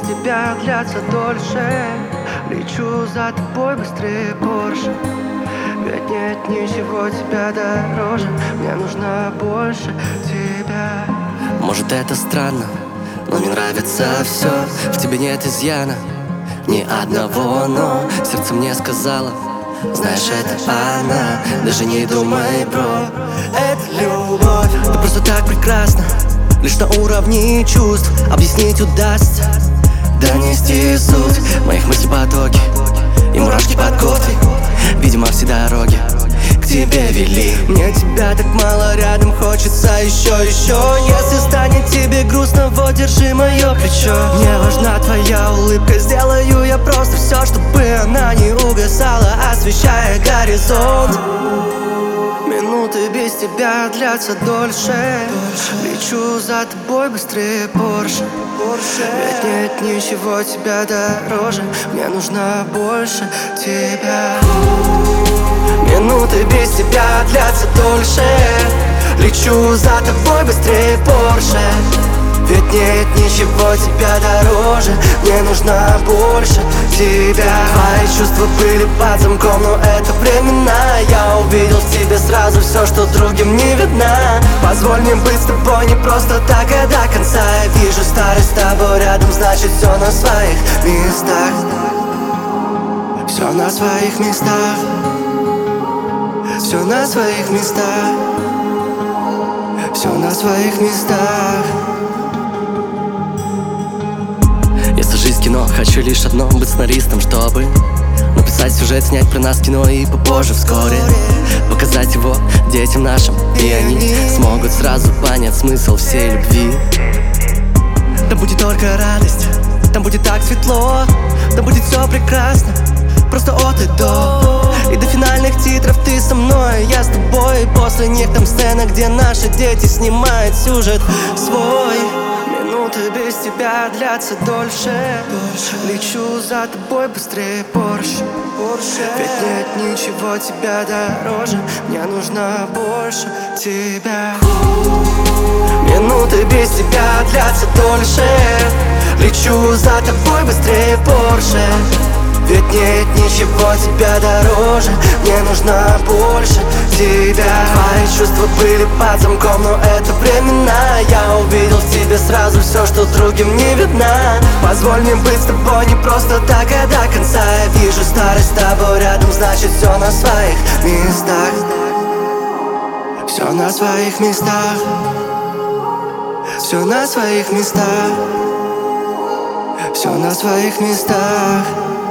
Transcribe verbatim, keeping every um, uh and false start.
тебя длятся дольше. Лечу за тобой быстрее Порше. Ведь нет ничего тебя дороже. Мне нужно больше тебя. Может, это странно, но мне нравится все. В тебе нет изъяна, ни одного, но сердце мне сказала: знаешь, это она. Даже не думай, бро, это любовь. Ты просто так прекрасна, лишь на уровне чувств объяснить удастся, донести суть моих мыслей потоки и мурашки под кофтой. Видимо, все дороги к тебе вели. Мне тебя так мало рядом, хочется еще, еще. Если станет тебе грустно, вот держи мое плечо. Мне важна твоя улыбка, сделаю я просто все, чтобы она не угасала, освещая горизонт. Минуты без тебя длятся дольше. Лечу за тобой быстрее Порше. Ведь нет ничего тебя дороже. Мне нужно больше тебя. Минуты без тебя длятся дольше. Лечу за тобой быстрее Порше. Ведь нет ничего тебя дороже. Мне нужно больше тебя. Твои чувства были под замком, но это временно. Я увидел в тебе сразу все, что другим не видно. Позволь мне быть с тобой не просто так, а до конца. Я вижу старость с тобой рядом, значит все на своих местах. Все на своих местах. Все на своих местах. Все на своих местах. Я сажусь в кино, хочу лишь одно — быть сценаристом, чтобы написать сюжет, снять про нас кино и попозже вскоре показать его детям нашим, и они смогут сразу понять смысл всей любви. Там будет только радость, там будет так светло, там будет все прекрасно, просто от и до. И до финальных титров ты со мной, я с тобой. И после них там сцена, где наши дети снимают сюжет свой. Минуты без тебя длятся дольше. Лечу за тобой быстрее Порше. Ведь нет ничего тебя дороже. Мне нужно больше тебя. Минуты без тебя длятся дольше. Лечу за тобой быстрее Порше. Ведь нет ничего тебя дороже. Мне нужно больше тебя. Твои чувства были под замком, но это временно. Я увидел в тебе сразу все, что другим не видно. Позволь мне быть с тобой не просто так, а до конца. Я вижу старость с тобой рядом, значит все на своих местах. Все на своих местах. Все на своих местах. Все на своих местах.